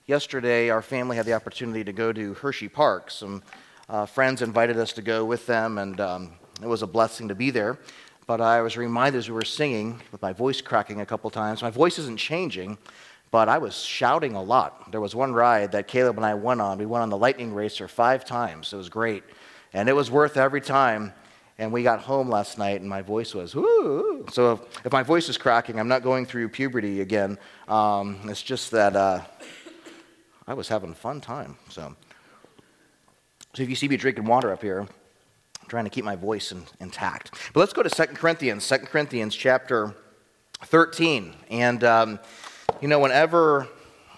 Yesterday, our family had the opportunity to go to Hershey Park. Some friends invited us to go with them, and it was a blessing to be there. But I was reminded as we were singing, with my voice cracking a couple times, my voice isn't changing, but I was shouting a lot. There was one ride that Caleb and I went on. We went on the Lightning Racer 5 times. It was great, and it was worth every time. And we got home last night, and my voice was, whoo. So if my voice is cracking, I'm not going through puberty again. It's just that I was having a fun time. So if you see me drinking water up here, I'm trying to keep my voice intact. But let's go to 2 Corinthians chapter 13. And, whenever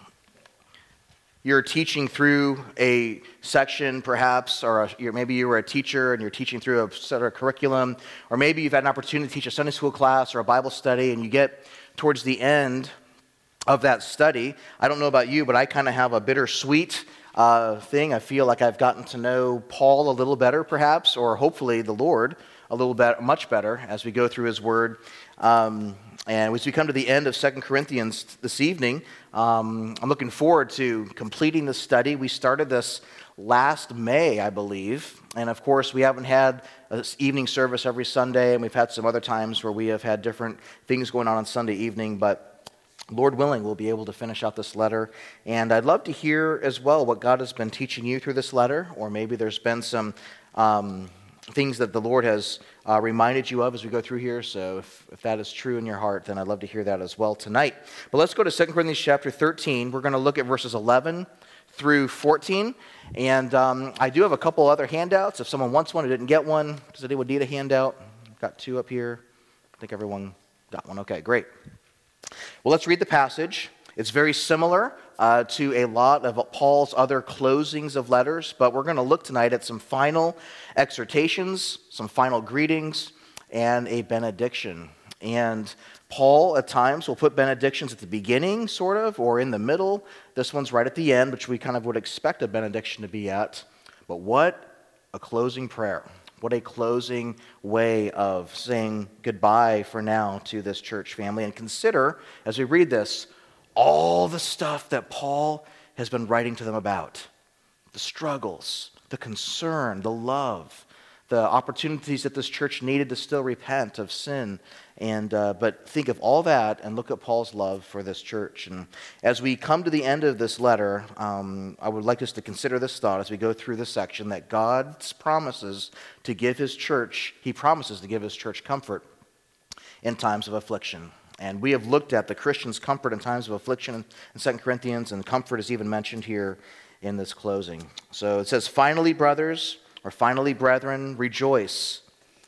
you're teaching through a section, perhaps, or maybe you were a teacher and you're teaching through a set of curriculum, or maybe you've had an opportunity to teach a Sunday school class or a Bible study, and you get towards the end of that study. I don't know about you, but I kind of have a bittersweet thing. I feel like I've gotten to know Paul a little better, perhaps, or hopefully the Lord a little bit, much better as we go through His Word. And as we come to the end of 2 Corinthians this evening, I'm looking forward to completing the study. We started this last May, I believe. And of course, we haven't had an evening service every Sunday, and we've had some other times where we have had different things going on Sunday evening. But Lord willing, we'll be able to finish out this letter. And I'd love to hear as well what God has been teaching you through this letter, or maybe there's been some things that the Lord has reminded you of as we go through here. So if that is true in your heart, then I'd love to hear that as well tonight. But let's go to 2 Corinthians chapter 13. We're going to look at verses 11 through 14. And I do have a couple other handouts. If someone wants one or didn't get one, does anyone need a handout? I've got 2 up here. I think everyone got one. Okay, great. Well, let's read the passage. It's very similar to a lot of Paul's other closings of letters, but we're going to look tonight at some final exhortations, some final greetings, and a benediction. And Paul, at times, will put benedictions at the beginning, sort of, or in the middle. This one's right at the end, which we kind of would expect a benediction to be at. But what a closing prayer. What a closing way of saying goodbye for now to this church family. And consider, as we read this, all the stuff that Paul has been writing to them about. The struggles, the concern, the love, the opportunities that this church needed to still repent of sin. And but think of all that and look at Paul's love for this church. And as we come to the end of this letter, I would like us to consider this thought as we go through this section, that God's promises to give His church, He promises to give His church comfort in times of affliction. And we have looked at the Christian's comfort in times of affliction in 2 Corinthians, and comfort is even mentioned here in this closing. So it says, finally, brothers, or finally, brethren, rejoice.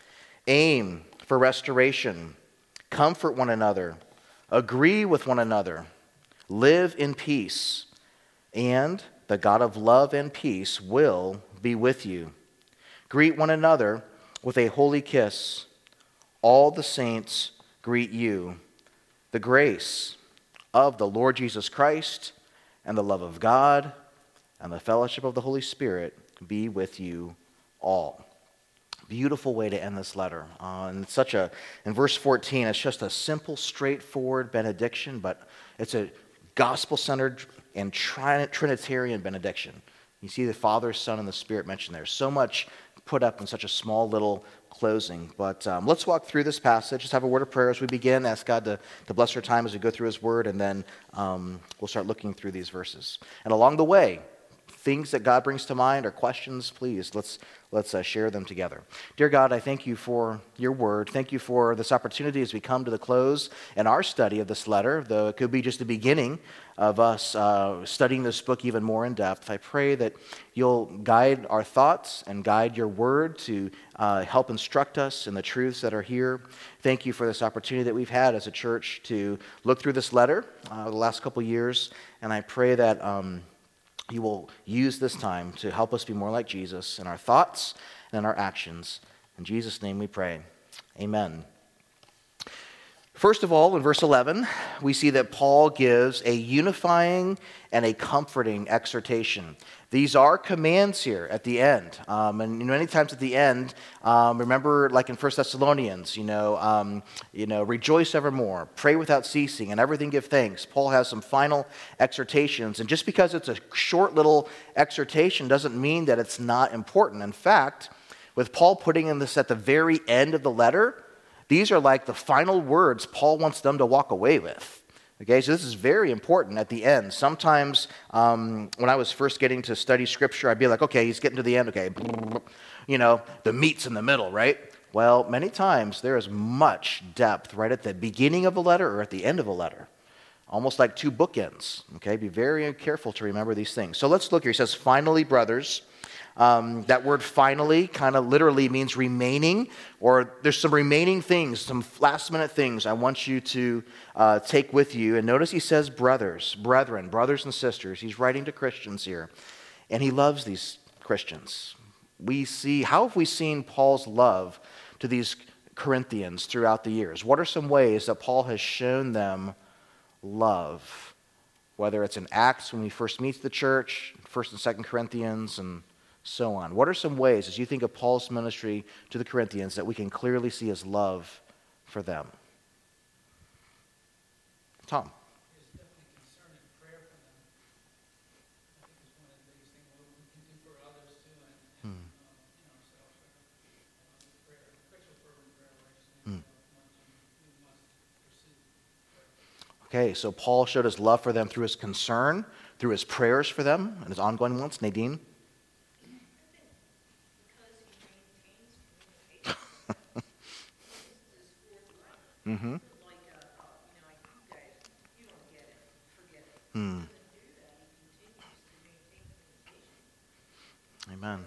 Aim for restoration. Comfort one another. Agree with one another. Live in peace. And the God of love and peace will be with you. Greet one another with a holy kiss. All the saints greet you. The grace of the Lord Jesus Christ and the love of God and the fellowship of the Holy Spirit be with you all. Beautiful way to end this letter. In verse 14, it's just a simple, straightforward benediction, but it's a gospel-centered and Trinitarian benediction. You see the Father, Son, and the Spirit mentioned there. So much put up in such a small little closing. But let's walk through this passage. Just have a word of prayer as we begin. Ask God to bless our time as we go through His Word, and then we'll start looking through these verses. And along the way, things that God brings to mind or questions, please, let's share them together. Dear God, I thank You for Your Word. Thank You for this opportunity as we come to the close in our study of this letter, though it could be just the beginning of us studying this book even more in depth. I pray that You'll guide our thoughts and guide Your Word to help instruct us in the truths that are here. Thank You for this opportunity that we've had as a church to look through this letter the last couple years, and I pray that You will use this time to help us be more like Jesus in our thoughts and in our actions. In Jesus' name we pray. Amen. First of all, in verse 11, we see that Paul gives a unifying and a comforting exhortation. These are commands here at the end. And many times at the end, remember like in 1 Thessalonians, rejoice evermore, pray without ceasing, and everything give thanks. Paul has some final exhortations. And just because it's a short little exhortation doesn't mean that it's not important. In fact, with Paul putting in this at the very end of the letter, these are like the final words Paul wants them to walk away with. Okay, so this is very important at the end. Sometimes when I was first getting to study Scripture, I'd be like, okay, he's getting to the end. Okay, the meat's in the middle, right? Well, many times there is much depth right at the beginning of a letter or at the end of a letter. Almost like two bookends. Okay, be very careful to remember these things. So let's look here. He says, finally, brothers. That word finally kind of literally means remaining, or there's some remaining things, some last minute things I want you to take with you. And notice he says brothers, brethren, brothers and sisters. He's writing to Christians here, and he loves these Christians. How have we seen Paul's love to these Corinthians throughout the years? What are some ways that Paul has shown them love? Whether it's in Acts when he first meets the church, 1st and 2nd Corinthians, and so on. What are some ways, as you think of Paul's ministry to the Corinthians, that we can clearly see his love for them? Tom? There's definitely concern and prayer for them. I think it's one of the biggest things we can do for others too, and ourselves. Prayer, effectual fervent prayer, righteousness, we must pursue prayer. Okay, so Paul showed his love for them through his concern, through his prayers for them, and his ongoing ones. Nadine? Mm-hmm. Amen.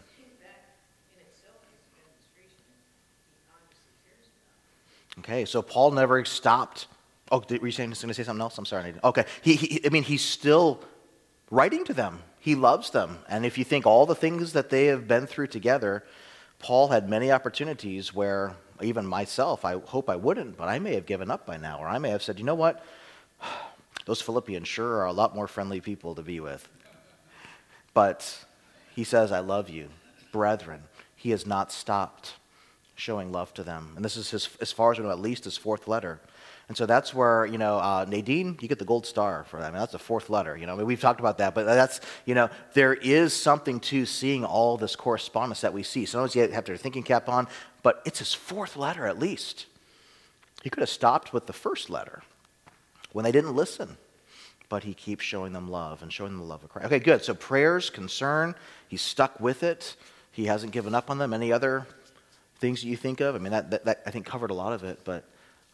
Okay, so Paul never stopped. Oh, were you going to say something else? I'm sorry. Okay, he's still writing to them. He loves them. And if you think all the things that they have been through together, Paul had many opportunities where even myself, I hope I wouldn't, but I may have given up by now, or I may have said, you know what? Those Philippians sure are a lot more friendly people to be with. But he says, I love you, brethren. He has not stopped showing love to them. And this is as far as we know, at least his fourth letter. And so that's where, Nadine, you get the gold star for that. I mean, that's the fourth letter. We've talked about that, but that's, there is something to seeing all this correspondence that we see. Sometimes you have to have your thinking cap on, but it's his fourth letter at least. He could have stopped with the first letter when they didn't listen, but he keeps showing them love and showing them the love of Christ. Okay, good. So prayers, concern, he's stuck with it. He hasn't given up on them. Any other things that you think of? I mean, that I think covered a lot of it, but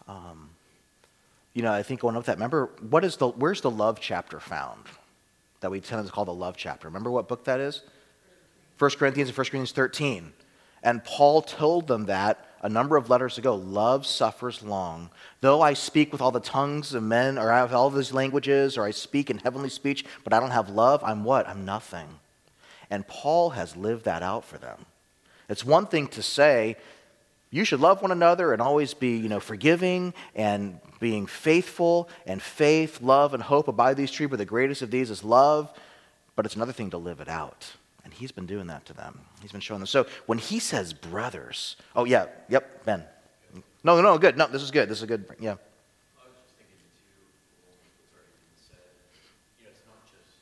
I think going up with that, remember, where's the love chapter found that we tend to call the love chapter? Remember what book that is? 1 Corinthians and 1 Corinthians 13. And Paul told them that a number of letters ago, love suffers long. Though I speak with all the tongues of men, or I have all these languages, or I speak in heavenly speech, but I don't have love, I'm what? I'm nothing. And Paul has lived that out for them. It's one thing to say, you should love one another and always be, forgiving and being faithful, and faith, love, and hope abide these three, but the greatest of these is love. But it's another thing to live it out. And he's been doing that to them. He's been showing them. So when he says brothers, Ben. No, good. No, this is good. This is good. Yeah. I was just thinking too, what's already been said, it's not just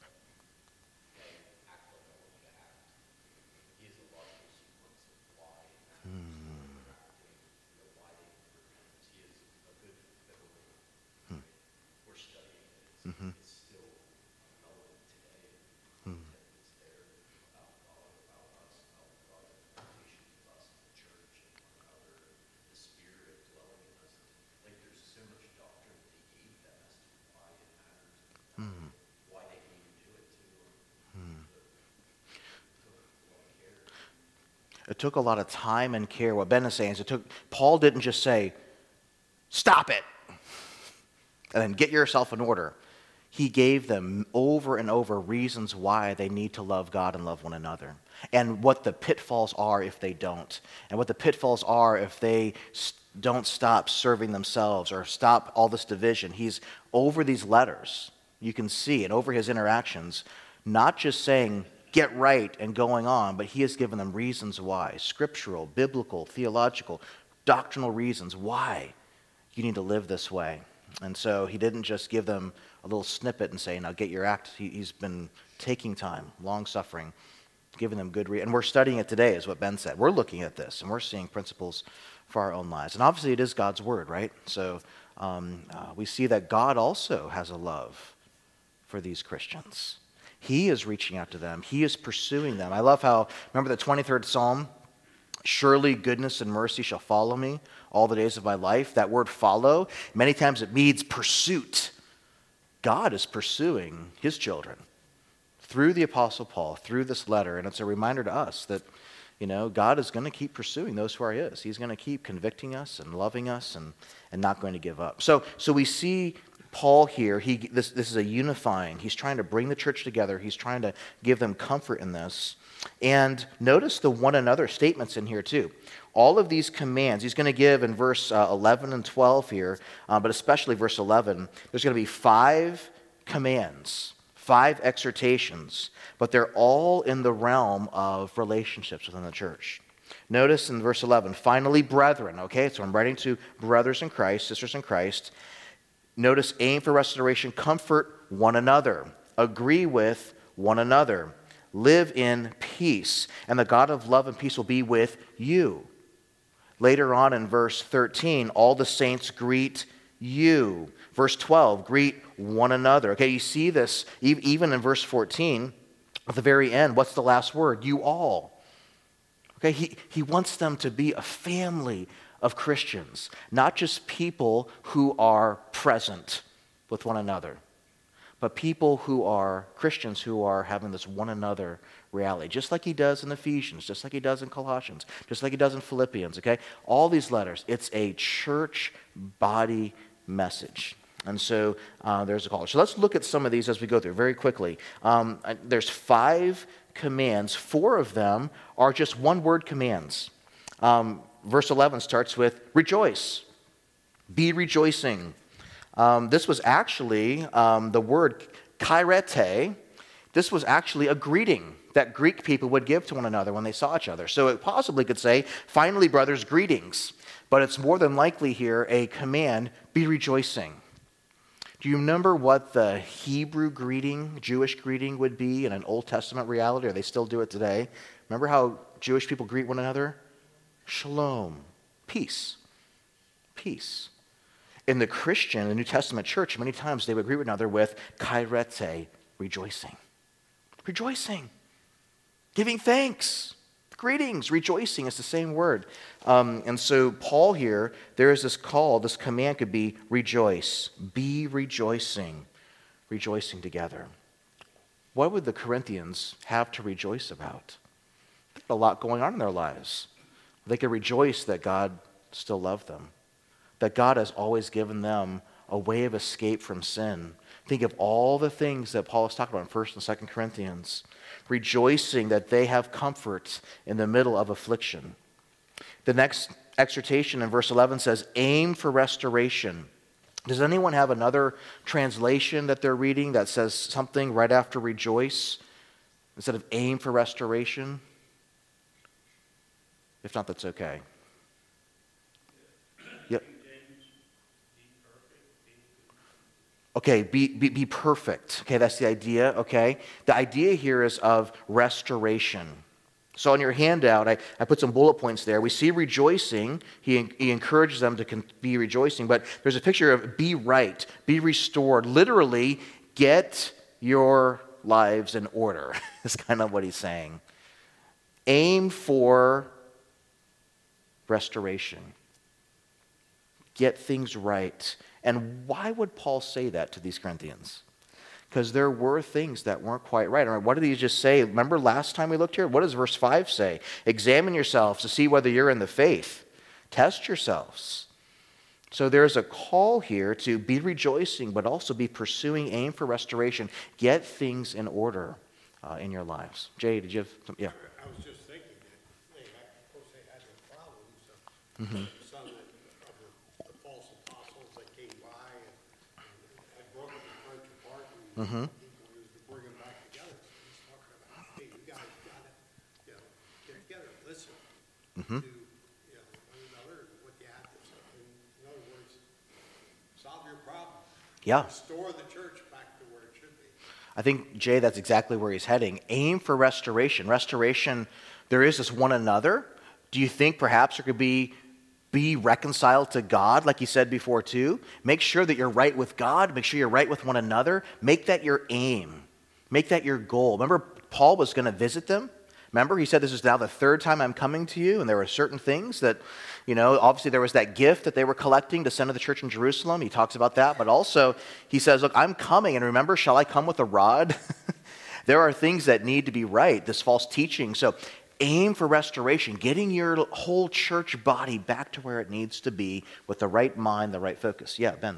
act like I want you to act. He is a logical sequence of why it matters, why they repent. He is a good biblical. We're studying it. It's still relevant today. It's there about God, about us, about God's expectations of us, the church, and one another, the Spirit dwelling in us. Like there's so much doctrine that they gave them as to why it matters, why they can even do it too. It took a lot of time and care. What Ben is saying is Paul didn't just say, stop it, and then get yourself in order. He gave them over and over reasons why they need to love God and love one another. and what the pitfalls are if they don't, and what the pitfalls are if they don't stop serving themselves or stop all this division. He's over these letters, you can see, and over his interactions, not just saying, get right and going on, but he has given them reasons why, scriptural, biblical, theological, doctrinal reasons why you need to live this way. And so he didn't just give them a little snippet and say, now get your act. He's been taking time, long-suffering, giving them good reason. And we're studying it today, is what Ben said. We're looking at this, and we're seeing principles for our own lives. And obviously it is God's word, right? So we see that God also has a love for these Christians. He is reaching out to them. He is pursuing them. I love how, remember the 23rd Psalm? Surely goodness and mercy shall follow me all the days of my life. That word follow, many times it means pursuit. God is pursuing his children through the Apostle Paul, through this letter. And it's a reminder to us that, God is going to keep pursuing those who are his. He's going to keep convicting us and loving us and not going to give up. So we see Paul here, this is a unifying. He's trying to bring the church together. He's trying to give them comfort in this. And notice the one another statements in here too. All of these commands, he's going to give in verse 11 and 12 here, but especially verse 11, there's going to be 5 commands, 5 exhortations, but they're all in the realm of relationships within the church. Notice in verse 11, finally, brethren, okay, so I'm writing to brothers in Christ, sisters in Christ. Notice, aim for restoration, comfort one another, agree with one another, live in peace, and the God of love and peace will be with you. Later on in verse 13, all the saints greet you. Verse 12, greet one another. Okay, you see this even in verse 14, at the very end, what's the last word? You all. Okay, he wants them to be a family of Christians, not just people who are present with one another, but people who are Christians who are having this one another reality, just like he does in Ephesians, just like he does in Colossians, just like he does in Philippians, okay? All these letters, it's a church body message. And so there's a call. So let's look at some of these as we go through very quickly. There's 5 commands. 4 of them are just one-word commands. Verse 11 starts with rejoice. Be rejoicing. This was actually the word kairete. This was actually a greeting that Greek people would give to one another when they saw each other. So it possibly could say, finally, brothers, greetings. But it's more than likely here a command, be rejoicing. Do you remember what the Hebrew greeting, Jewish greeting would be in an Old Testament reality, or they still do it today? Remember how Jewish people greet one another? Shalom, peace, peace. In the Christian, the New Testament church, many times they would greet one another with kairete, rejoicing. Rejoicing, giving thanks, greetings, rejoicing is the same word. And so Paul here, there is this call, this command could be rejoice, be rejoicing, rejoicing together. What would the Corinthians have to rejoice about? They had a lot going on in their lives. They could rejoice that God still loved them, that God has always given them a way of escape from sin. Think of all the things that Paul is talking about in 1 and 2 Corinthians, rejoicing that they have comfort in the middle of affliction. The next exhortation in verse 11 says, aim for restoration. Does anyone have another translation that they're reading that says something right after rejoice instead of aim for restoration? If not, that's okay. Yep. Okay, be perfect. Okay, that's the idea, okay? The idea here is of restoration. So on your handout, I put some bullet points there. We see rejoicing. He encourages them to be rejoicing, but there's a picture of be right, be restored. Literally, get your lives in order is kind of what he's saying. Aim for restoration. Get things right. And why would Paul say that to these Corinthians? Because there were things that weren't quite right. All right, what did he just say? Remember last time we looked here? What does verse 5 say? Examine yourselves to see whether you're in the faith. Test yourselves. So there's a call here to be rejoicing, but also be pursuing, aim for restoration. Get things in order in your lives. Jay, did you have some? Yeah. I I was just thinking that of course, they had their problems. Some of the false apostles that came by and had broken the church apart, and people used to bring them back together. So he's talking about, hey, you guys got to, get together, listen to, one another, and what you have to say. In other words, solve your problem. Yeah. Restore the church back to where it should be. I think, Jay, that's exactly where he's heading. Aim for restoration. Restoration, there is this one another. Do you think perhaps there could be reconciled to God, like he said before too? Make sure that you're right with God. Make sure you're right with one another. Make that your aim. Make that your goal. Remember, Paul was going to visit them. Remember, he said, this is now the third time I'm coming to you, and there were certain things that, obviously there was that gift that they were collecting to send to the church in Jerusalem. He talks about that, but also he says, look, I'm coming, and remember, shall I come with a rod? There are things that need to be right, this false teaching. So aim for restoration, getting your whole church body back to where it needs to be with the right mind, the right focus. Yeah, Ben.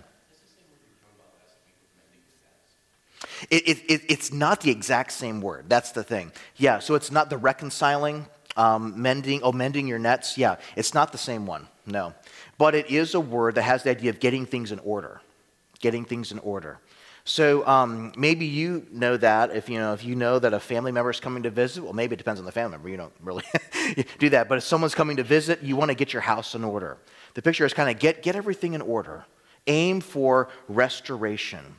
It's not the exact same word. That's the thing. Yeah, so it's not the reconciling, mending your nets. Yeah, it's not the same one. No. But it is a word that has the idea of getting things in order. Getting things in order. So maybe you know that if you know that a family member is coming to visit. Well, maybe it depends on the family member. You don't really do that. But if someone's coming to visit, you want to get your house in order. The picture is kind of get everything in order. Aim for restoration.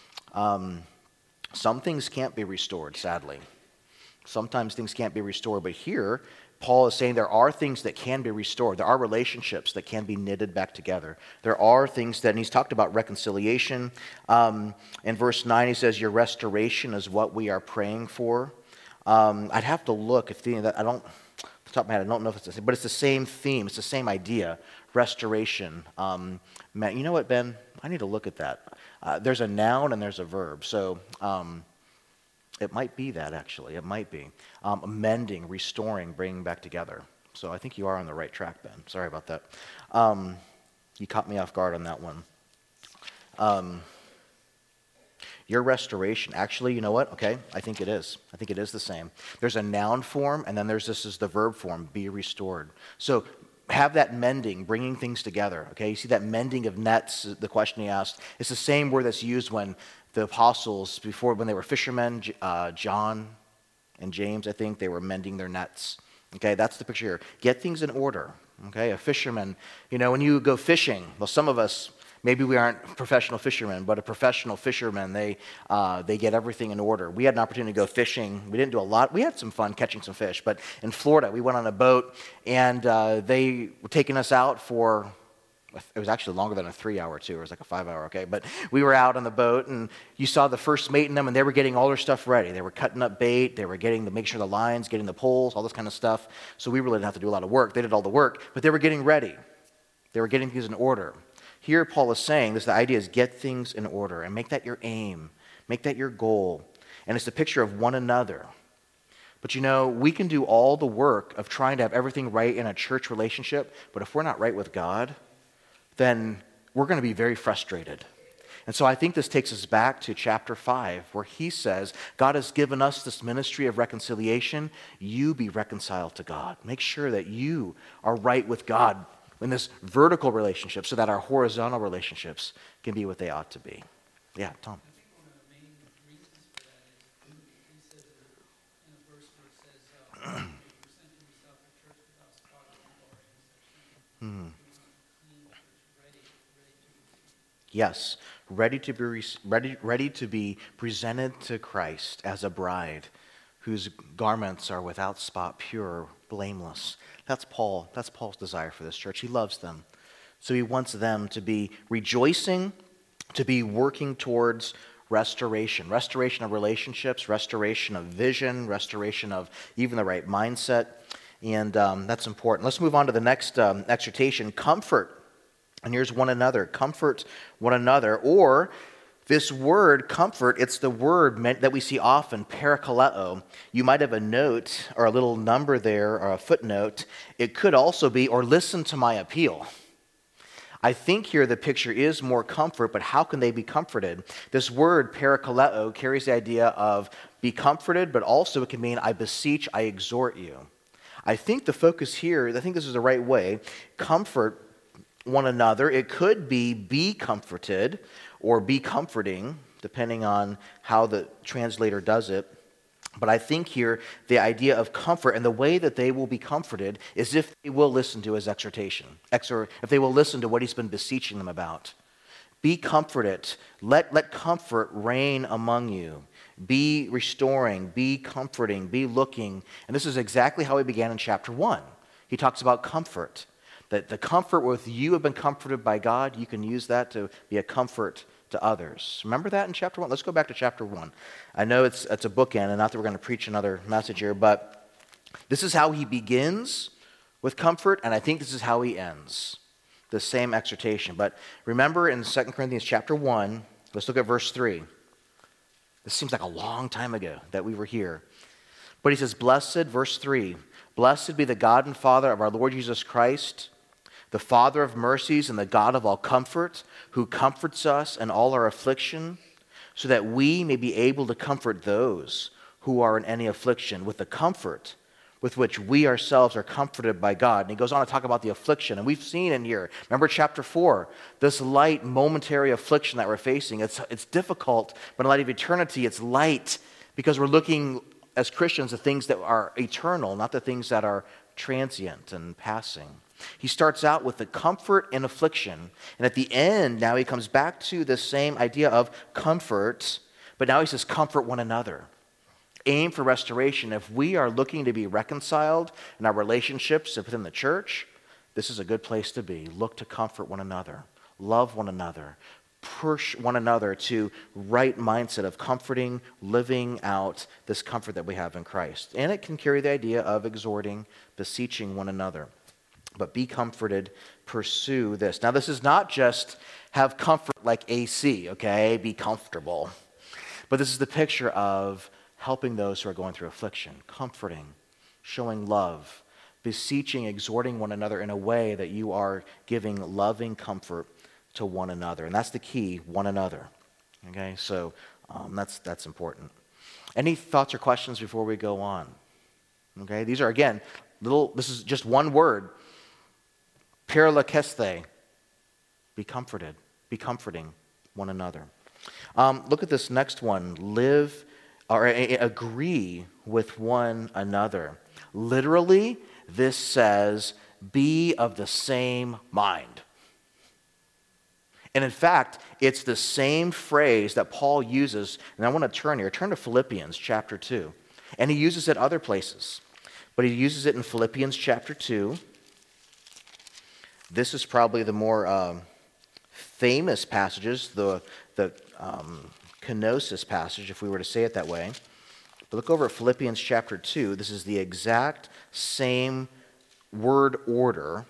Some things can't be restored, sadly. Sometimes things can't be restored. But here, Paul is saying there are things that can be restored. There are relationships that can be knitted back together. There are things that, and he's talked about reconciliation. In verse 9, he says, your restoration is what we are praying for. I'd have to look if I don't, off the top of my head, I don't know if it's the same, but it's the same theme. It's the same idea, restoration. You know what, Ben? I need to look at that. There's a noun and there's a verb. So it might be that, actually. It might be. Mending, restoring, bringing back together. So I think you are on the right track, Ben. Sorry about that. You caught me off guard on that one. Your restoration, actually, you know what? Okay, I think it is. I think it is the same. There's a noun form, and then this is the verb form, be restored. So have that mending, bringing things together. Okay, you see that mending of nets, the question he asked. It's the same word that's used when the apostles, when they were fishermen, John and James, I think, they were mending their nets. Okay, that's the picture here. Get things in order. Okay, a fisherman, when you go fishing, well, some of us, maybe we aren't professional fishermen, but a professional fisherman, they get everything in order. We had an opportunity to go fishing. We didn't do a lot. We had some fun catching some fish, but in Florida, we went on a boat, and they were taking us out for, it was actually longer than a 3-hour tour. It was like a 5-hour, okay? But we were out on the boat, and you saw the first mate in them, and they were getting all their stuff ready. They were cutting up bait. They were making sure the lines, getting the poles, all this kind of stuff. So we really didn't have to do a lot of work. They did all the work, but they were getting ready. They were getting things in order. Here, Paul is saying the idea is get things in order and make that your aim, make that your goal. And it's a picture of one another. But we can do all the work of trying to have everything right in a church relationship, but if we're not right with God, then we're going to be very frustrated. And so I think this takes us back to chapter 5, where he says, God has given us this ministry of reconciliation. You be reconciled to God. Make sure that you are right with God in this vertical relationship so that our horizontal relationships can be what they ought to be. Yeah, Tom. I think one of the main reasons for that is he says in a verse where it says, you present yourself a church without spot or glory and such things. You want a clean church, ready to Yes, ready to be presented to Christ as a bride whose garments are without spot, pure, blameless. That's Paul's desire for this church. He loves them. So he wants them to be rejoicing, to be working towards restoration of relationships, restoration of vision, restoration of even the right mindset. And that's important. Let's move on to the next exhortation, comfort. And here's one another. Comfort one another. Or this word, comfort, it's the word that we see often, parakaleo. You might have a note or a little number there or a footnote. It could also be, or listen to my appeal. I think here the picture is more comfort, but how can they be comforted? This word, parakaleo, carries the idea of be comforted, but also it can mean I beseech, I exhort you. I think the focus here, I think this is the right way, comfort one another. It could be comforted or be comforting, depending on how the translator does it. But I think here the idea of comfort and the way that they will be comforted is if they will listen to his exhortation, if they will listen to what he's been beseeching them about. Be comforted. Let comfort reign among you. Be restoring, be comforting, be looking. And this is exactly how he began in chapter 1. He talks about comfort. That the comfort with you have been comforted by God, you can use that to be a comfort to others. Remember that in chapter 1? Let's go back to chapter 1. I know it's a bookend, and not that we're going to preach another message here, but this is how he begins with comfort, and I think this is how he ends. The same exhortation. But remember in 2 Corinthians chapter 1, let's look at verse 3. This seems like a long time ago that we were here. But he says, blessed, verse 3, blessed be the God and Father of our Lord Jesus Christ, the Father of mercies and the God of all comfort, who comforts us in all our affliction, so that we may be able to comfort those who are in any affliction with the comfort with which we ourselves are comforted by God. And he goes on to talk about the affliction. And we've seen in here, remember chapter 4, this light momentary affliction that we're facing. It's difficult, but in light of eternity, it's light because we're looking as Christians at things that are eternal, not the things that are transient and passing. He starts out with the comfort in affliction. And at the end, now he comes back to the same idea of comfort, but now he says comfort one another. Aim for restoration. If we are looking to be reconciled in our relationships within the church, this is a good place to be. Look to comfort one another. Love one another. Push one another to right mindset of comforting, living out this comfort that we have in Christ. And it can carry the idea of exhorting, beseeching one another. But be comforted, pursue this. Now, this is not just have comfort like AC, okay? Be comfortable. But this is the picture of helping those who are going through affliction, comforting, showing love, beseeching, exhorting one another in a way that you are giving loving comfort to one another. And that's the key, one another. Okay, so that's important. Any thoughts or questions before we go on? Okay, these are, again, this is just one word. Paralakesthe, be comforted, be comforting one another. Look at this next one, live or agree with one another. Literally, this says, be of the same mind. And in fact, it's the same phrase that Paul uses, and I want to turn to Philippians chapter 2. And he uses it other places, but he uses it in Philippians chapter 2. This is probably the more famous passages, the kenosis passage, if we were to say it that way. But look over at Philippians chapter 2. This is the exact same word order.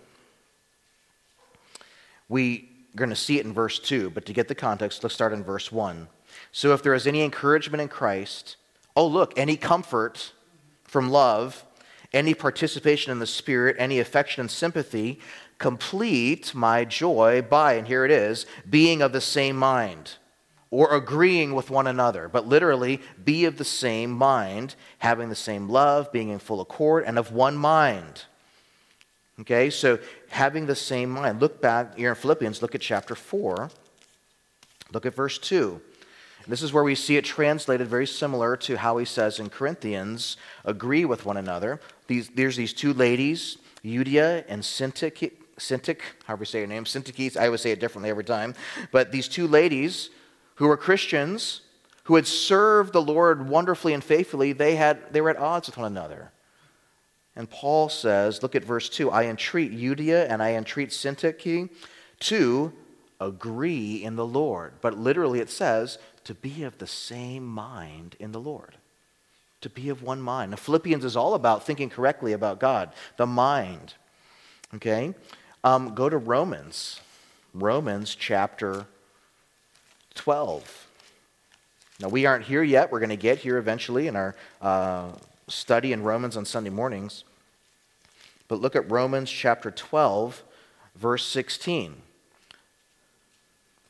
We're going to see it in verse 2, but to get the context, let's start in verse 1. So if there is any encouragement in Christ, any comfort from love, any participation in the Spirit, any affection and sympathy, complete my joy by, and here it is, being of the same mind, or agreeing with one another. But literally, be of the same mind, having the same love, being in full accord, and of one mind. Okay, so having the same mind. Look back here in Philippians, look at chapter 4. Look at verse 2. This is where we see it translated very similar to how he says in Corinthians, agree with one another. There's these two ladies, Euodia and Syntyche, however you say your name, Syntyche, I always say it differently every time. But these two ladies who were Christians, who had served the Lord wonderfully and faithfully, they were at odds with one another. And Paul says, look at verse 2, I entreat Euodia and I entreat Syntyche to agree in the Lord. But literally it says, to be of the same mind in the Lord. To be of one mind. Now, Philippians is all about thinking correctly about God, the mind. Okay? Go to Romans. Romans chapter 12. Now, we aren't here yet. We're going to get here eventually in our study in Romans on Sunday mornings. But look at Romans chapter 12, verse 16.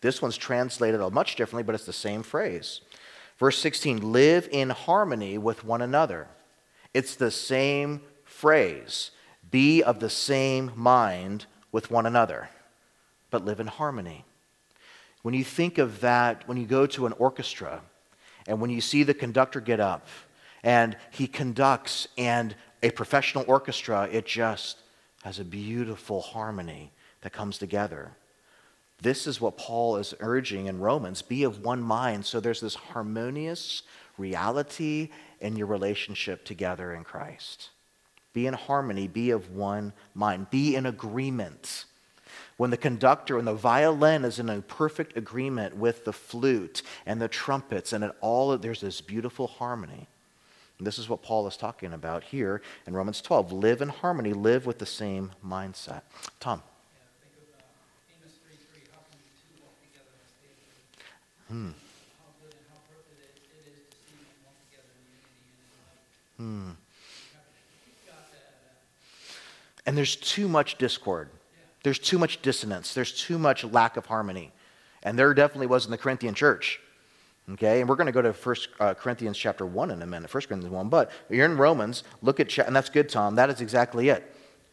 This one's translated much differently, but it's the same phrase. Verse 16, live in harmony with one another. It's the same phrase. Be of the same mind with one another, but live in harmony. When you think of that, when you go to an orchestra, and when you see the conductor get up, and he conducts, and a professional orchestra, it just has a beautiful harmony that comes together. This is what Paul is urging in Romans. Be of one mind, so there's this harmonious reality in your relationship together in Christ. Be in harmony, be of one mind, be in agreement. When the conductor and the violin is in a perfect agreement with the flute and the trumpets, and there's this beautiful harmony. And this is what Paul is talking about here in Romans 12. Live in harmony, live with the same mindset. Tom. Yeah, think of Amos 3:3. How can two walk together unless they agree? How good and how perfect it is to see them walk together in unity and in love. You've got that. And there's too much discord. There's too much dissonance. There's too much lack of harmony. And there definitely was in the Corinthian church. Okay, and we're going to go to 1 Corinthians chapter 1 in a minute, 1 Corinthians 1. But you're in Romans, look at, and that's good, Tom. That is exactly it.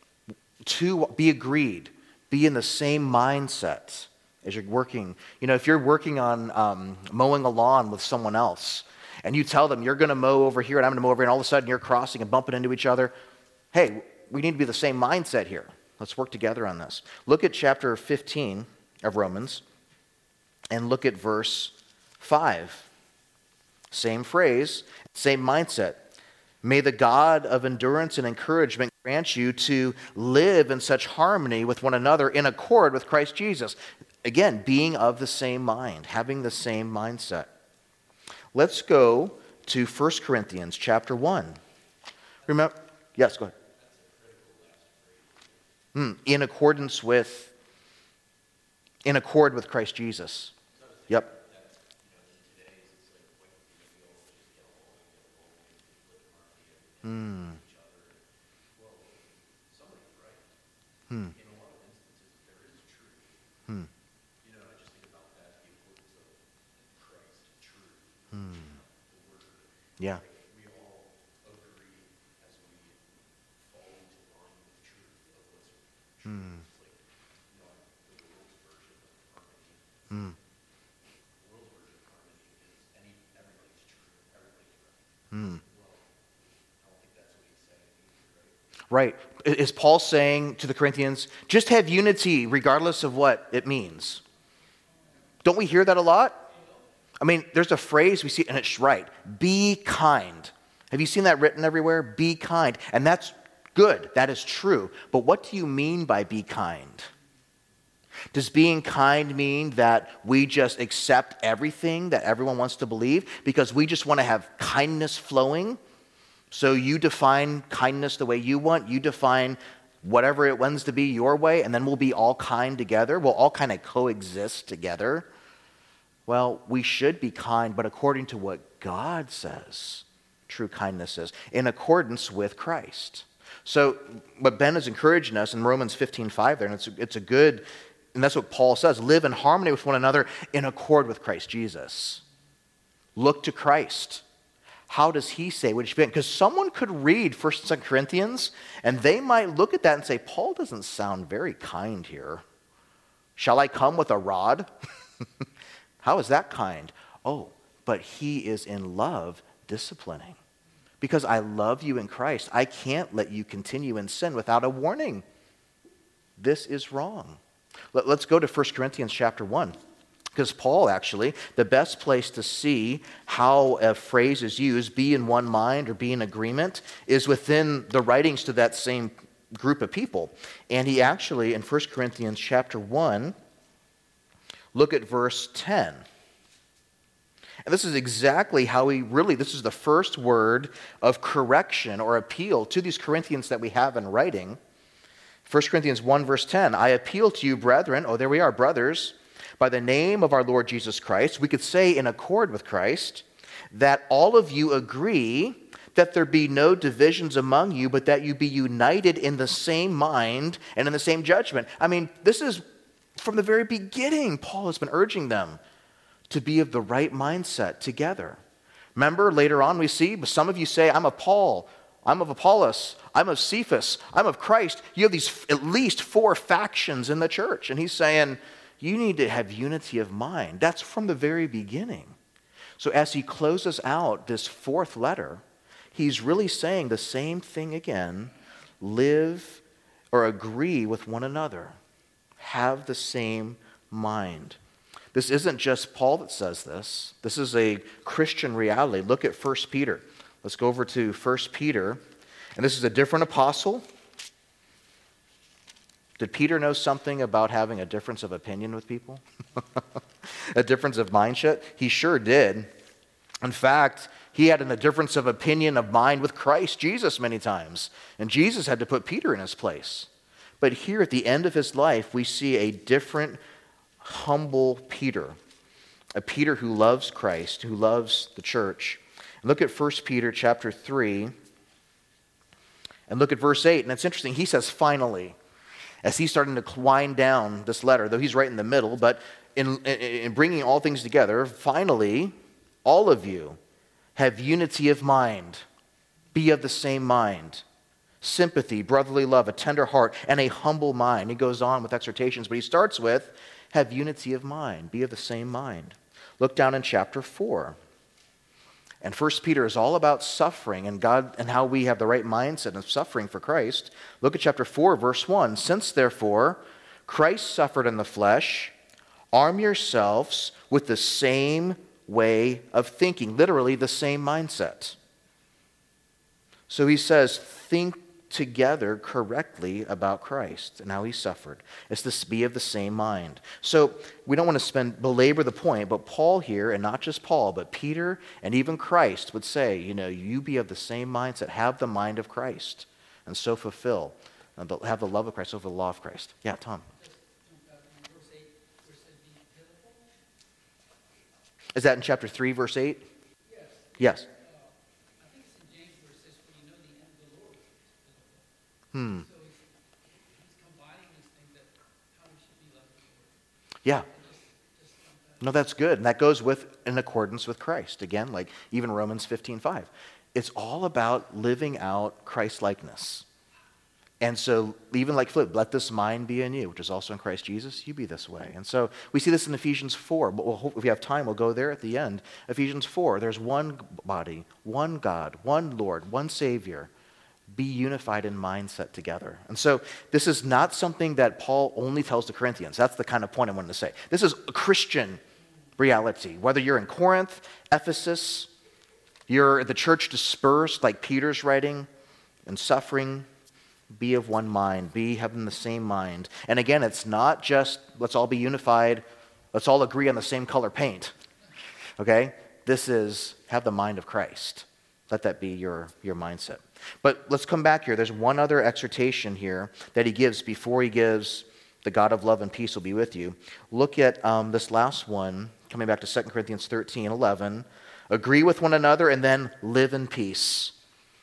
To be agreed, be in the same mindset as you're working. You know, if you're working on mowing a lawn with someone else, and you tell them you're going to mow over here and I'm going to mow over here, and all of a sudden you're crossing and bumping into each other, hey, we need to be the same mindset here. Let's work together on this. Look at chapter 15 of Romans, and look at verse 5. Same phrase, same mindset. May the God of endurance and encouragement grant you to live in such harmony with one another in accord with Christ Jesus. Again, being of the same mind, having the same mindset. Let's go to 1 Corinthians chapter 1. Remember, yes, go ahead. In accord with Christ Jesus. Yep. Yeah. We all agree as we fall into line with truth of what's true. It's like, the world's version of harmony. The world's version of harmony is everybody's true, everybody's right. Well, I don't think that's what he's saying either, right? Right. Is Paul saying to the Corinthians, just have unity regardless of what it means? Don't we hear that a lot? I mean, there's a phrase we see, and it's right. Be kind. Have you seen that written everywhere? Be kind. And that's good. That is true. But what do you mean by be kind? Does being kind mean that we just accept everything that everyone wants to believe because we just want to have kindness flowing? So you define kindness the way you want. You define whatever it wants to be your way, and then we'll be all kind together. We'll all kind of coexist together. Well, we should be kind, but according to what God says true kindness is, in accordance with Christ. So what Ben is encouraging us in Romans 15:5 there, and it's a good, and that's what Paul says, live in harmony with one another in accord with Christ Jesus. Look to Christ. How does he say what he should be? Because someone could read 1 and 2 Corinthians, and they might look at that and say, Paul doesn't sound very kind here. Shall I come with a rod? How is that kind? Oh, but he is in love disciplining. Because I love you in Christ, I can't let you continue in sin without a warning. This is wrong. Let's go to 1 Corinthians chapter 1. Because Paul, actually, the best place to see how a phrase is used, be in one mind or be in agreement, is within the writings to that same group of people. And he actually, in 1 Corinthians chapter 1, look at verse 10. And this is exactly how this is the first word of correction or appeal to these Corinthians that we have in writing. 1 Corinthians 1 verse 10, I appeal to you, brethren, there we are, brothers, by the name of our Lord Jesus Christ, we could say in accord with Christ, that all of you agree that there be no divisions among you, but that you be united in the same mind and in the same judgment. I mean, this is From the very beginning, Paul has been urging them to be of the right mindset together. Remember, later on we see some of you say, I'm of Paul, I'm of Apollos, I'm of Cephas, I'm of Christ. You have these at least 4 factions in the church. And he's saying, you need to have unity of mind. That's from the very beginning. So as he closes out this 4th letter, he's really saying the same thing again. Live or agree with one another. Have the same mind. This isn't just Paul that says this. This is a Christian reality. Look at 1 Peter. Let's go over to 1 Peter. And this is a different apostle. Did Peter know something about having a difference of opinion with people? A difference of mindset? He sure did. In fact, he had a difference of opinion of mind with Christ Jesus many times. And Jesus had to put Peter in his place. But here at the end of his life, we see a different, humble Peter. A Peter who loves Christ, who loves the church. Look at 1 Peter chapter 3. And look at verse 8. And it's interesting. He says, finally, as he's starting to wind down this letter, though he's right in the middle, but in bringing all things together, finally, all of you have unity of mind. Be of the same mind. Sympathy, brotherly love, a tender heart, and a humble mind. He goes on with exhortations, but he starts with, have unity of mind. Be of the same mind. Look down in chapter 4. And 1 Peter is all about suffering and God and how we have the right mindset of suffering for Christ. Look at chapter 4, verse 1. Since, therefore, Christ suffered in the flesh, arm yourselves with the same way of thinking. Literally, the same mindset. So he says, think together correctly about Christ and how he suffered. It's to be of the same mind. So we don't want to belabor the point, but Paul here, and not just Paul, but Peter and even Christ would say, you be of the same mindset, have the mind of Christ, and so fulfill, have the love of Christ over the law of Christ. Yeah, Tom. Verse 8, where it said, be pitiful. Is that in chapter 3, verse 8? Yes. Yes. I think it's in James where it says, for you know the end of the Lord is pitiful. So he's combining these things that how we should be like the Lord. Yeah. Just No, that's good. And that goes in accordance with Christ. Again, like even Romans 15:5. It's all about living out Christ-likeness. And so, even like Philip, let this mind be in you, which is also in Christ Jesus, you be this way. And so, we see this in Ephesians 4, but if we have time, we'll go there at the end. Ephesians 4, there's one body, one God, one Lord, one Savior. Be unified in mindset together. And so, this is not something that Paul only tells the Corinthians. That's the kind of point I wanted to say. This is a Christian reality. Whether you're in Corinth, Ephesus, you're at the church dispersed, like Peter's writing, and suffering, be of one mind, be having the same mind. And again, it's not just let's all be unified, let's all agree on the same color paint. Okay? This is have the mind of Christ. Let that be your mindset. But let's come back here. There's one other exhortation here that he gives before he gives the God of love and peace will be with you. Look at this last one, coming back to 2 Corinthians 13:11. Agree with one another and then live in peace.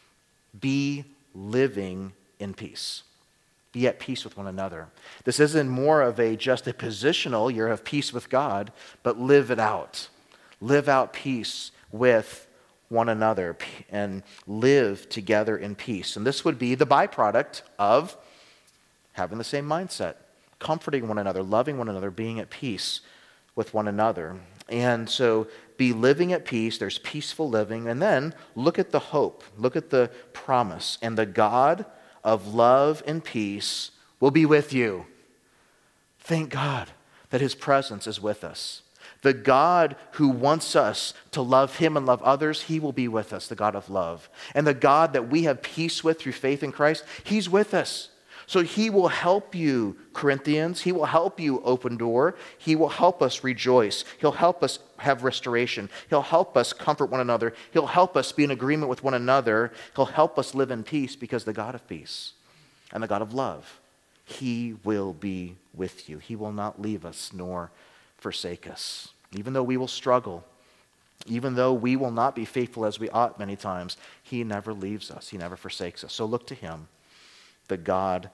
Be living in peace. Be at peace with one another. This isn't more of just a positional, you're of peace with God, but live it out. Live out peace with one another and live together in peace. And this would be the byproduct of having the same mindset, comforting one another, loving one another, being at peace with one another. And so be living at peace, there's peaceful living, and then look at the hope, look at the promise, and the God of love and peace will be with you. Thank God that his presence is with us. The God who wants us to love him and love others, he will be with us, the God of love. And the God that we have peace with through faith in Christ, he's with us. So he will help you, Corinthians. He will help you, Open Door. He will help us rejoice. He'll help us have restoration. He'll help us comfort one another. He'll help us be in agreement with one another. He'll help us live in peace because the God of peace and the God of love, he will be with you. He will not leave us nor forsake us. Even though we will struggle, even though we will not be faithful as we ought many times, he never leaves us. He never forsakes us. So look to him, the God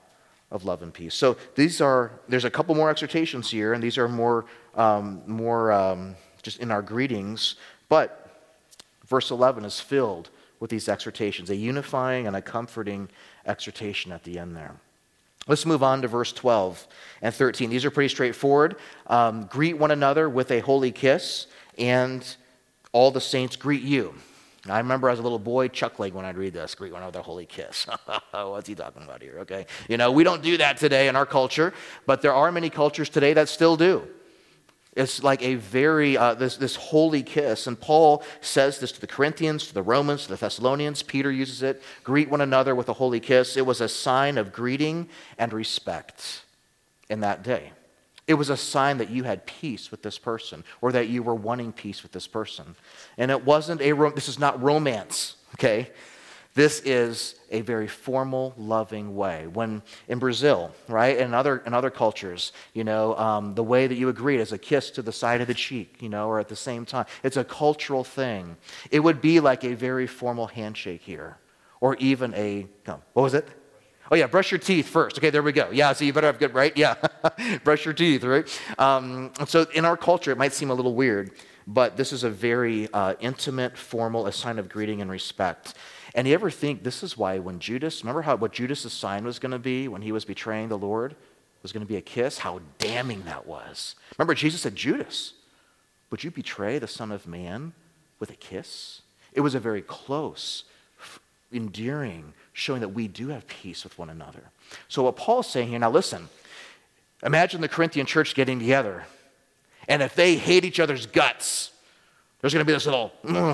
of love and peace. So there's a couple more exhortations here, and these are more just in our greetings. But verse 11 is filled with these exhortations, a unifying and a comforting exhortation at the end there. Let's move on to verse 12 and 13. These are pretty straightforward. Greet one another with a holy kiss, and all the saints greet you. I remember as a little boy chuckling when I'd read this, greet one another with a holy kiss. What's he talking about here, okay? We don't do that today in our culture, but there are many cultures today that still do. It's like a very, this holy kiss. And Paul says this to the Corinthians, to the Romans, to the Thessalonians. Peter uses it. Greet one another with a holy kiss. It was a sign of greeting and respect in that day. It was a sign that you had peace with this person, or that you were wanting peace with this person. And it wasn't this is not romance, okay? This is a very formal, loving way. When in Brazil, right, and in other cultures, the way that you would greet is a kiss to the side of the cheek, or at the same time. It's a cultural thing. It would be like a very formal handshake here, or even what was it? Oh yeah, brush your teeth first. Okay, there we go. Yeah, so you better have good, right? Yeah, brush your teeth, right? So in our culture, it might seem a little weird, but this is a very intimate, formal, a sign of greeting and respect. And you ever think this is why when remember what Judas' sign was going to be when he was betraying the Lord? Was going to be a kiss? How damning that was. Remember, Jesus said, Judas, would you betray the Son of Man with a kiss? It was a very close, endearing, showing that we do have peace with one another. So what Paul's saying here, now listen, imagine the Corinthian church getting together, and if they hate each other's guts, there's going to be this little,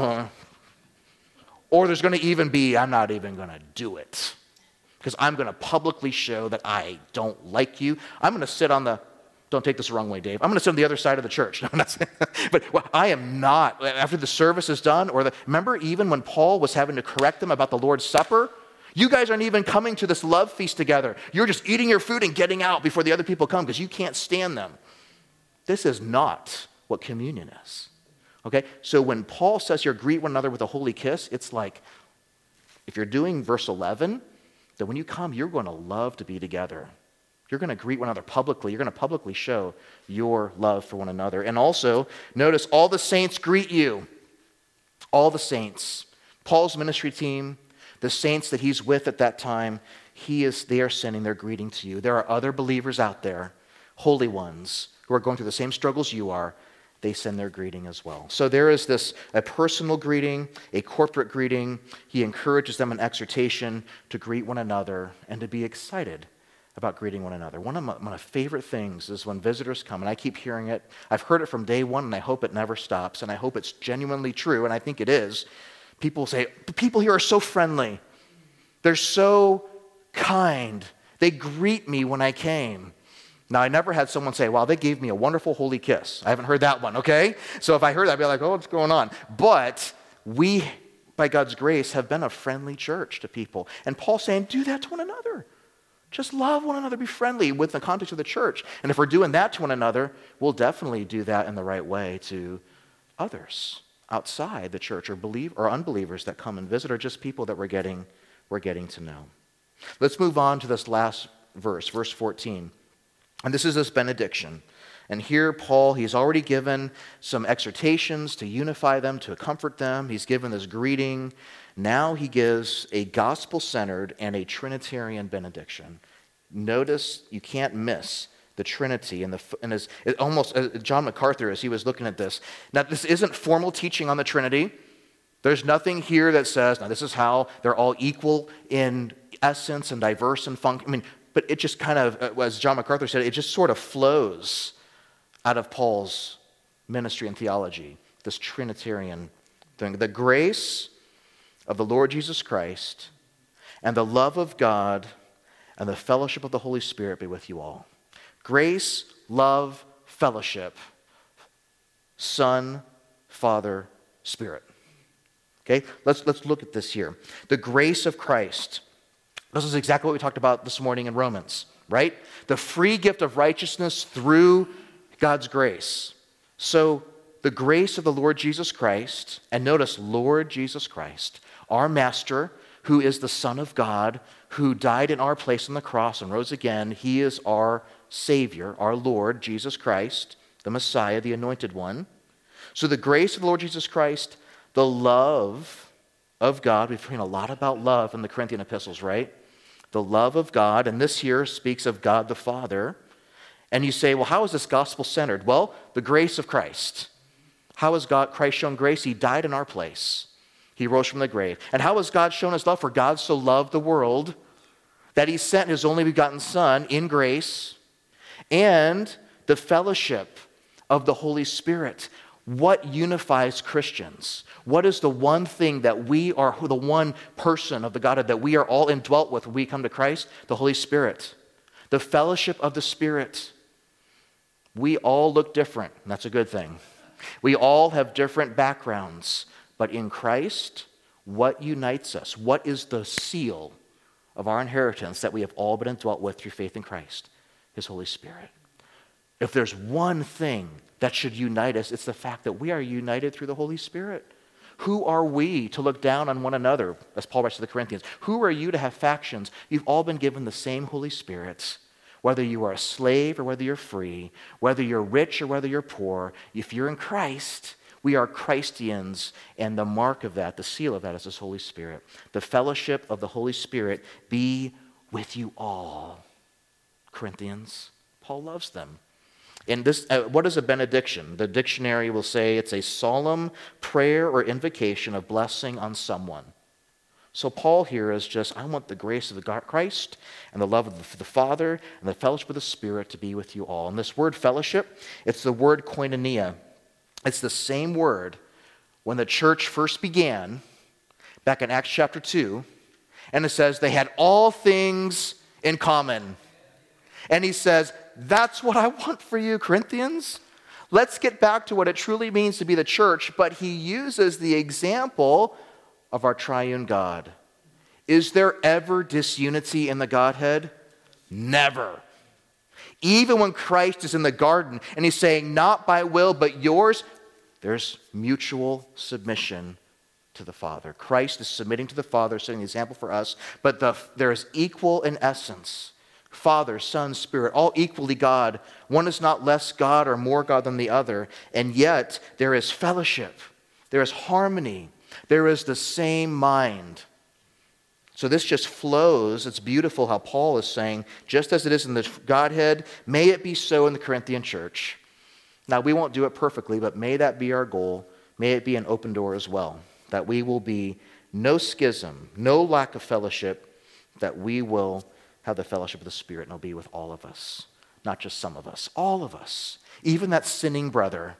or there's going to even be, I'm not even going to do it, because I'm going to publicly show that I don't like you. I'm going to sit on don't take this the wrong way, Dave. I'm going to sit on the other side of the church. No, but I am not. After the service is done, remember even when Paul was having to correct them about the Lord's Supper? You guys aren't even coming to this love feast together. You're just eating your food and getting out before the other people come because you can't stand them. This is not what communion is. Okay? So when Paul says here, greet one another with a holy kiss, it's like, if you're doing verse 11, then when you come, you're going to love to be together. You're going to greet one another publicly. You're going to publicly show your love for one another. And also, notice all the saints greet you. All the saints. Paul's ministry team, the saints that he's with at that time, they are sending their greeting to you. There are other believers out there, holy ones, who are going through the same struggles you are. They send their greeting as well. So there is a personal greeting, a corporate greeting. He encourages them in exhortation to greet one another and to be excited about greeting one another. One of my favorite things is when visitors come, and I keep hearing it. I've heard it from day one, and I hope it never stops, and I hope it's genuinely true, and I think it is. People say, people here are so friendly. They're so kind. They greet me when I came. Now, I never had someone say, wow, they gave me a wonderful holy kiss. I haven't heard that one, okay? So if I heard that, I'd be like, oh, what's going on? But we, by God's grace, have been a friendly church to people. And Paul's saying, do that to one another. Just love one another, be friendly with the context of the church. And if we're doing that to one another, we'll definitely do that in the right way to others outside the church, or unbelievers that come and visit, or just people that we're getting to know. Let's move on to this last verse 14. And this is this benediction. And here Paul, he's already given some exhortations to unify them, to comfort them. He's given this greeting. Now he gives a gospel-centered and a Trinitarian benediction. Notice you can't miss the Trinity and almost John MacArthur, as he was looking at this. Now, this isn't formal teaching on the Trinity. There's nothing here that says, now this is how they're all equal in essence and diverse in function. But it just kind of, as John MacArthur said, it just sort of flows out of Paul's ministry and theology, this Trinitarian thing. The grace of the Lord Jesus Christ and the love of God and the fellowship of the Holy Spirit be with you all. Grace, love, fellowship, Son, Father, Spirit. Okay, let's look at this here. The grace of Christ. This is exactly what we talked about this morning in Romans, right? The free gift of righteousness through God's grace. So the grace of the Lord Jesus Christ, and notice Lord Jesus Christ, our master, who is the Son of God, who died in our place on the cross and rose again. He is our Savior, our Lord, Jesus Christ, the Messiah, the Anointed One. So the grace of the Lord Jesus Christ, the love of God. We've heard a lot about love in the Corinthian epistles, right? The love of God, and this here speaks of God the Father. And you say, well, how is this gospel-centered? Well, the grace of Christ. How has Christ shown grace? He died in our place. He rose from the grave. And how has God shown his love? For God so loved the world that he sent his only begotten Son in grace and the fellowship of the Holy Spirit. What unifies Christians? What is the one thing that we are, the one person of the Godhead that we are all indwelt with when we come to Christ? The Holy Spirit. The fellowship of the Spirit. We all look different, and that's a good thing. We all have different backgrounds, but in Christ, what unites us? What is the seal of our inheritance that we have all been indwelt with through faith in Christ? His Holy Spirit. If there's one thing that should unite us, it's the fact that we are united through the Holy Spirit. Who are we to look down on one another, as Paul writes to the Corinthians? Who are you to have factions? You've all been given the same Holy Spirit. Whether you are a slave or whether you're free, whether you're rich or whether you're poor, if you're in Christ, we are Christians, and the mark of that, the seal of that, is His Holy Spirit. The fellowship of the Holy Spirit be with you all. Corinthians, Paul loves them. And this, what is a benediction? The dictionary will say it's a solemn prayer or invocation of blessing on someone. So Paul here is just, I want the grace of the God, Christ and the love of the Father and the fellowship of the Spirit to be with you all. And this word fellowship, it's the word koinonia. It's the same word when the church first began, back in Acts chapter 2, and it says they had all things in common. And he says, that's what I want for you, Corinthians. Let's get back to what it truly means to be the church, but he uses the example of our triune God. Is there ever disunity in the Godhead? Never. Even when Christ is in the garden and he's saying, not my will, but yours, there's mutual submission to the Father. Christ is submitting to the Father, setting the example for us, but there is equal in essence. Father, Son, Spirit, all equally God. One is not less God or more God than the other, and yet there is fellowship. There is harmony. There is the same mind. So this just flows. It's beautiful how Paul is saying, just as it is in the Godhead, may it be so in the Corinthian church. Now, we won't do it perfectly, but may that be our goal. May it be an open door as well, that we will be no schism, no lack of fellowship, that we will have the fellowship of the Spirit and it'll be with all of us, not just some of us, all of us, even that sinning brother.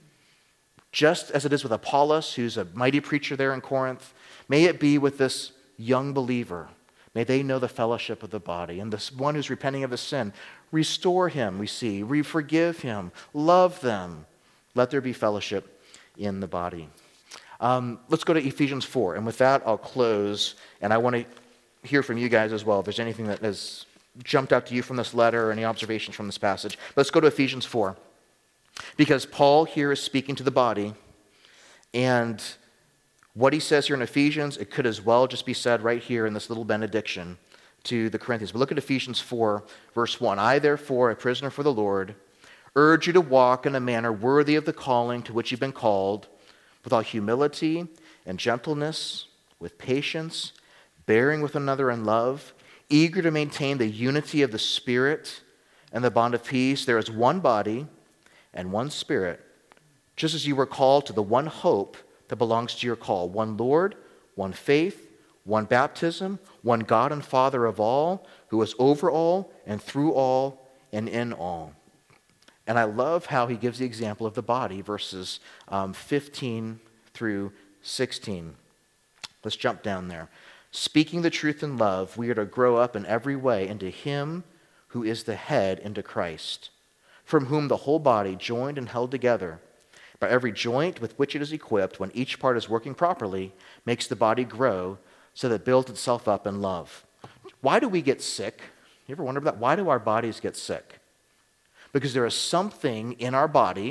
Just as it is with Apollos, who's a mighty preacher there in Corinth, may it be with this young believer. May they know the fellowship of the body. And this one who's repenting of his sin, restore him, we see. Forgive him. Love them. Let there be fellowship in the body. Let's go to Ephesians 4. And with that, I'll close. And I want to hear from you guys as well, if there's anything that has jumped out to you from this letter or any observations from this passage. Let's go to Ephesians 4. Because Paul here is speaking to the body, and what he says here in Ephesians, it could as well just be said right here in this little benediction to the Corinthians. But look at Ephesians 4, verse 1. I, therefore, a prisoner for the Lord, urge you to walk in a manner worthy of the calling to which you've been called, with all humility and gentleness, with patience, bearing with one another in love, eager to maintain the unity of the Spirit and the bond of peace. There is one body and one Spirit, just as you were called to the one hope that belongs to your call. One Lord, one faith, one baptism, one God and Father of all, who is over all and through all and in all. And I love how he gives the example of the body, verses 15 through 16. Let's jump down there. Speaking the truth in love, we are to grow up in every way into him who is the head, into Christ, from whom the whole body, joined and held together by every joint with which it is equipped, when each part is working properly, makes the body grow so that it builds itself up in love. Why do we get sick? You ever wonder about that? Why do our bodies get sick? Because there is something in our body,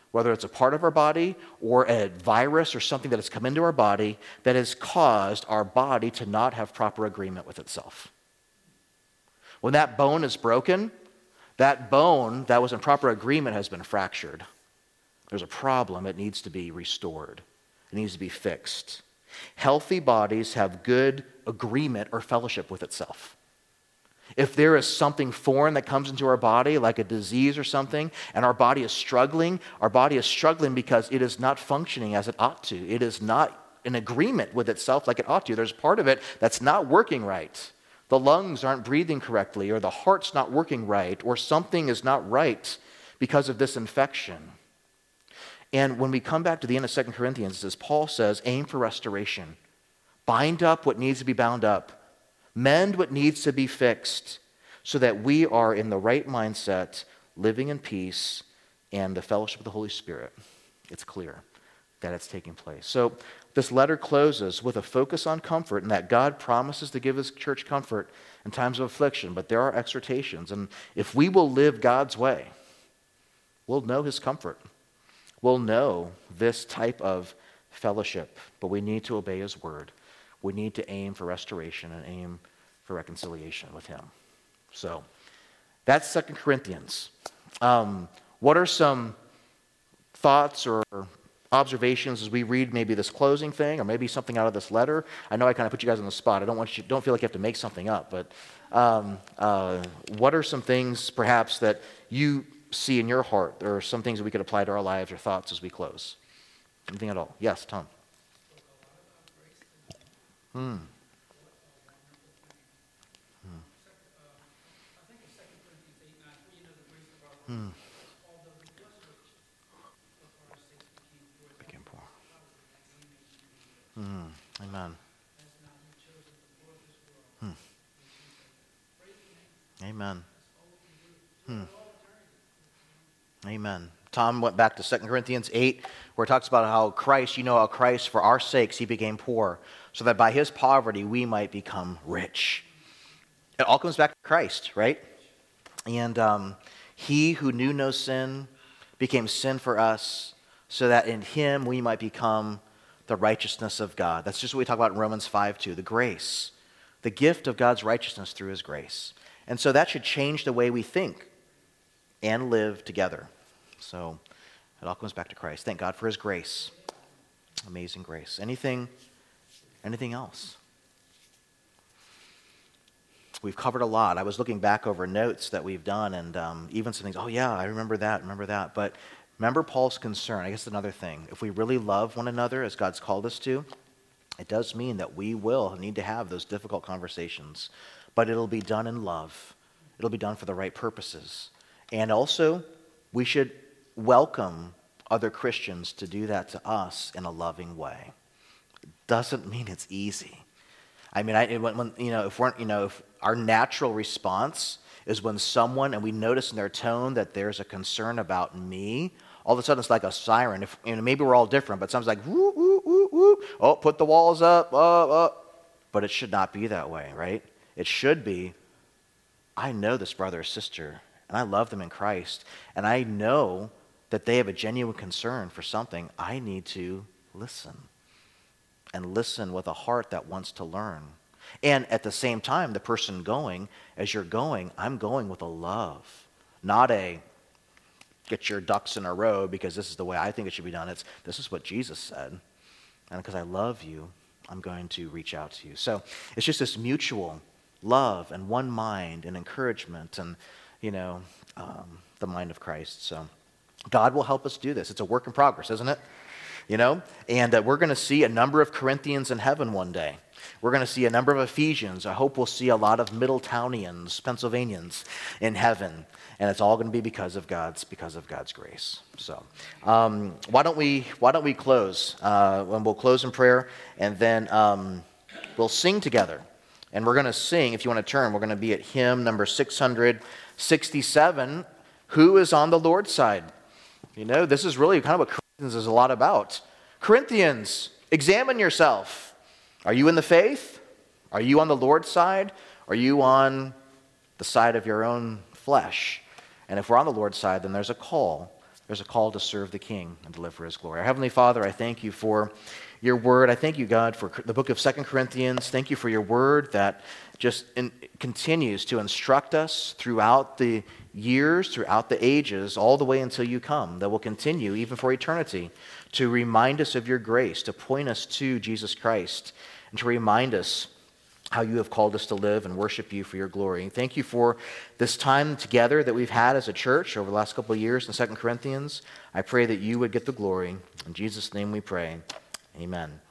whether it's a part of our body or a virus or something that has come into our body that has caused our body to not have proper agreement with itself. When that bone is broken, that bone that was in proper agreement has been fractured. There's a problem. It needs to be restored. It needs to be fixed. Healthy bodies have good agreement or fellowship with itself. If there is something foreign that comes into our body, like a disease or something, and our body is struggling because it is not functioning as it ought to. It is not in agreement with itself like it ought to. There's part of it that's not working right. The lungs aren't breathing correctly, or the heart's not working right, or something is not right because of this infection. And when we come back to the end of 2 Corinthians, as Paul says, aim for restoration. Bind up what needs to be bound up. Mend what needs to be fixed so that we are in the right mindset, living in peace and the fellowship of the Holy Spirit. It's clear that it's taking place. So this letter closes with a focus on comfort and that God promises to give his church comfort in times of affliction, but there are exhortations. And if we will live God's way, we'll know his comfort. We'll know this type of fellowship, but we need to obey his word. We need to aim for restoration and aim for reconciliation with him. So that's 2 Corinthians. What are some thoughts or observations as we read maybe this closing thing or maybe something out of this letter? I know I kind of put you guys on the spot. Don't feel like you have to make something up, but what are some things perhaps that you see in your heart or some things that we could apply to our lives or thoughts as we close? Anything at all? Yes, Tom. I think it's 2 Corinthians 8:9, for you know the grace of our Lord, although he was rich, but for our sakes became poor. Amen. Has not he chosen the poor of this world, praise the name, Amen. that's all we can do. All eternity. Amen. Tom went back to 2 Corinthians 8, where it talks about how Christ, for our sakes, he became poor, so that by his poverty we might become rich. It all comes back to Christ, right? And he who knew no sin became sin for us, so that in him we might become the righteousness of God. That's just what we talk about in Romans 5:2, the grace, the gift of God's righteousness through his grace. And so that should change the way we think and live together. So it all comes back to Christ. Thank God for his grace. Amazing grace. Anything else? We've covered a lot. I was looking back over notes that we've done and even some things, oh yeah, I remember that. But remember Paul's concern. I guess another thing. If we really love one another as God's called us to, it does mean that we will need to have those difficult conversations. But it'll be done in love. It'll be done for the right purposes. And also, we should welcome other Christians to do that to us in a loving way. It doesn't mean it's easy. I mean, if our natural response is when someone, and we notice in their tone that there's a concern about me, all of a sudden it's like a siren. Maybe we're all different, but someone's like, woo, woo, woo, woo. Oh, put the walls up, But it should not be that way, right? It should be, I know this brother or sister, and I love them in Christ, and I know that they have a genuine concern for something. I need to listen, and listen with a heart that wants to learn. And at the same time, the person going, as you're going, I'm going with a love, not a get your ducks in a row because this is the way I think it should be done. It's this is what Jesus said, and because I love you, I'm going to reach out to you. So it's just this mutual love and one mind and encouragement and, the mind of Christ. So God will help us do this. It's a work in progress, isn't it? And we're going to see a number of Corinthians in heaven one day. We're going to see a number of Ephesians. I hope we'll see a lot of Middletownians, Pennsylvanians in heaven. And it's all going to be because of God's grace. So why don't we close? And we'll close in prayer, and then we'll sing together. And we're going to sing, if you want to turn, we're going to be at hymn number 667, Who is on the Lord's Side? This is really kind of what Corinthians is a lot about. Corinthians, examine yourself. Are you in the faith? Are you on the Lord's side? Are you on the side of your own flesh? And if we're on the Lord's side, then there's a call there's a call to serve the King and to live for his glory. Our Heavenly Father, I thank you for your word. I thank you, God, for the book of 2 Corinthians. Thank you for your word that just continues to instruct us throughout the years, throughout the ages, all the way until you come, that will continue even for eternity to remind us of your grace, to point us to Jesus Christ, and to remind us how you have called us to live and worship you for your glory. And thank you for this time together that we've had as a church over the last couple of years in 2 Corinthians. I pray that you would get the glory. In Jesus' name we pray. Amen.